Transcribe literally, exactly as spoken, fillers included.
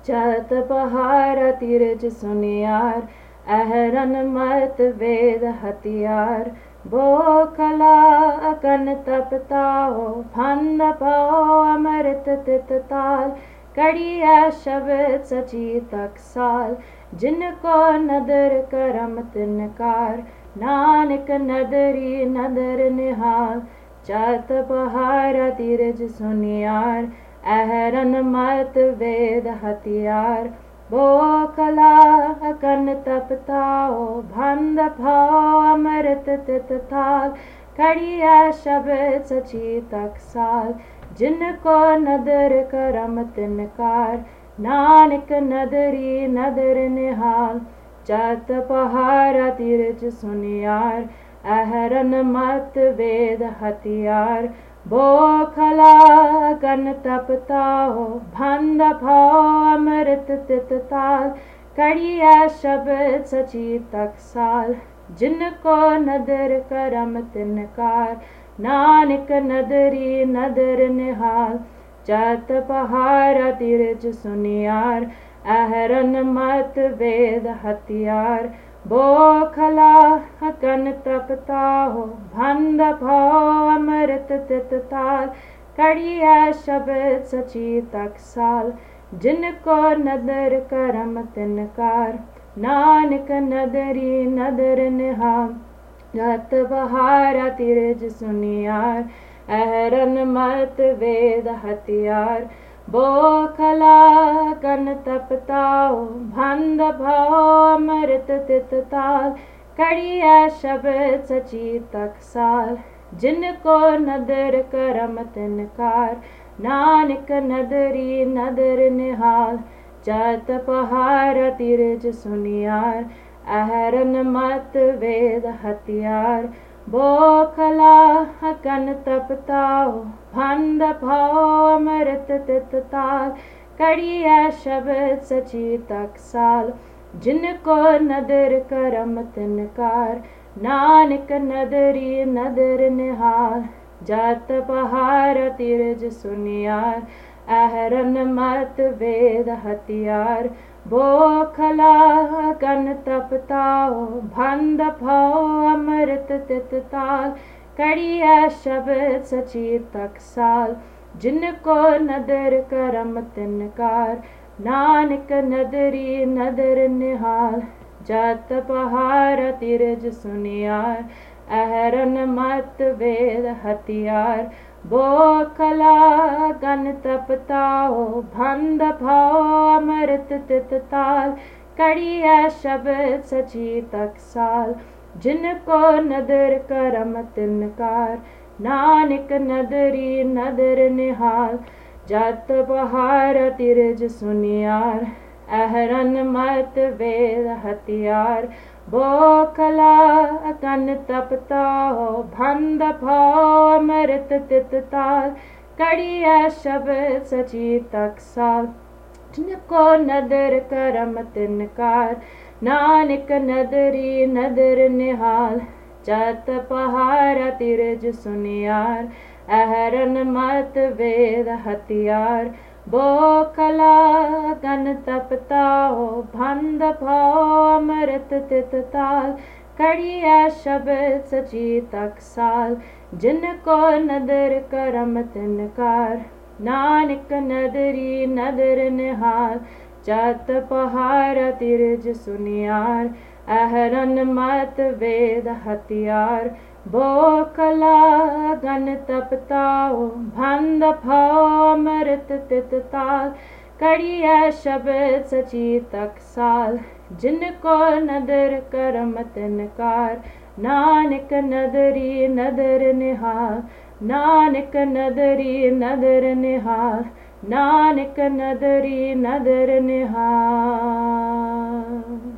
चत पहाड़ तीरज सुनियार, अहरन मत वेद हथियार। बोखला अकन तपताओ, फंद पाओ अमृत तित ताल। कड़िया शब्द सची तकसाल, जिनको नदर करम तिनकार। नानक नदरी नदर निहाल, चत पहाड़ तीरज सुनियार। अहरन मत वेद हथियार, बोखला अकन तपताओ। भंद भाओ अमृत तित ताल, कड़िया शब्द सची तकसाल। जिनको नदर करम तिनकार, नानक नदरी नदर निहाल। चत पहाड़ तीरज सुनियार, अहरन मत वेद हथियार। बोखला अकन तपताओ, भंद भाओ अमृत तित ताल। कड़िया शब्द सची तकसाल, जिनको नदर करम तिनकार। नानक नदरी नदर निहाल। चत पहाड़ तीरज सुनियार, अहरन मत वेद हथियार। बोखला अकन तपताओ, भंद भाओ अमृत तित ताल। कड़िया शब्द सची तकसाल, जिनको नदर करम तिनकार। नानक नदरी नदर निहाल। चत पहाड़ तीरज सुनियार, अहरन मत वेद हथियार। बोखला अकन तपताओ, भंद भाओ अमृत तित ताल। कड़िया शब्द सची तकसाल, जिनको नदर करम तिनकार। नानक नदरी नदर निहाल। चत पहाड़ तीरज सुनियार, अहरन मत वेद हथियार। बोखला अकन तपताओ, भंद भाओ अमृत तित ताल। कड़िया शब्द सची तकसाल, जिनको नदर करम तिनकार। नानक नदरी नदर निहाल। चत पहाड़ तीरज सुनियार, अहरन मत वेद हथियार। बोखला अकन तपताओ, भंद भाओ अमृत तित ताल। कड़िया शब्द सची तकसाल, जिनको नदर करम तिनकार। नानक नदरी नदर निहाल। चत पहाड़ तीरज सुनियार, अहरन मत वेद हथियार। बोखला अकन तपताओ, भंद भाओ अमृत तित ताल। कड़िया शब्द सची तकसाल, जिनको नदर करम तिनकार। नानक नदरी नदर निहाल। चत पहाड़ तीरज सुनियार, अहरन मत वेद हथियार। बोखला अकन तपताओ, भंद भाओ अमृत तित ताल। कड़िया शब्द सची तकसाल, जिनको नदर करम तिनकार। नानक नदरी नदर निहाल। चत पहाड़ तीरज सुनियार, अहरन मत वेद हथियार। बोखला अकन तपताओ, भंद भाओ अमृत तित ताल। कड़िया शब्द सची तकसाल, जिनको नदर करम तिनकार। नानक नदरी नदर निहाल। चत पहाड़ तीरज सुनियार, अहरन मत वेद हथियार। बोखला अकन तपताओ, भंद भाओ अमृत तित ताल। कड़िया शब्द सची तकसाल, जिनको नदर करम तिनकार। नानक नदरी नदर निहाल। नानक नदरी नदर निहाल। नानक नदरी नदर निहाल।